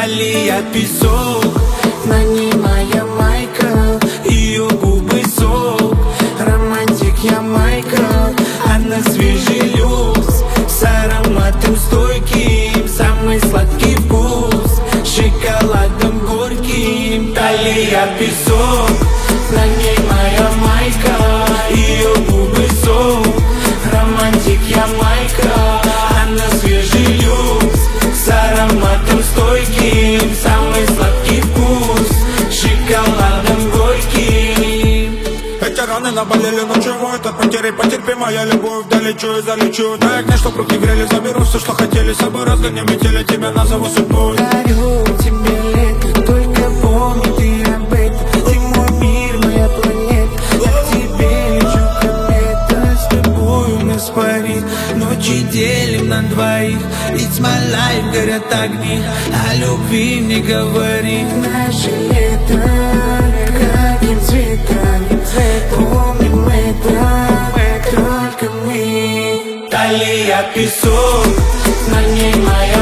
Талия песок, на ней моя майка, ее губы сок. Романтик я майка, она свежий люкс, с ароматом стойким, самый сладкий вкус, шоколадом горьким. Талия песок, на ней моя майка, ее губы сок. Романтик я майка, она свежий люкс, с ароматом стойким, самый сладкий вкус, шоколадом горьким. Эти раны наболели, но чего это? Потери потерпи, моя любовь, долечу и залечу. На огне, чтоб руки грели, заберу все, что хотели. С собой разгоним метели, тебя назову судьбой. Дарю тебе лето, только помни ты об этом. Ты мой мир, моя планета, я к тебе лечу комета. С тобой у нас парит, ночи делим на двоих. It's my life, горят огни, о любви мне говори. Наше лето, каким цветом, помним это, только мы. Талия песок, на ней моя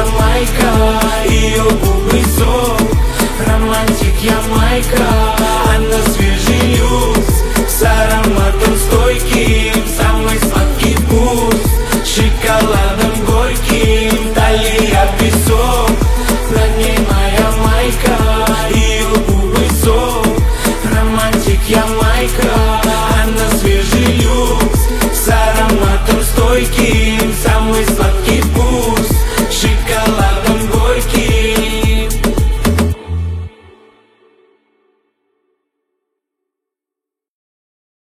майка, ее губы сок. Романтик я майка, она свежая.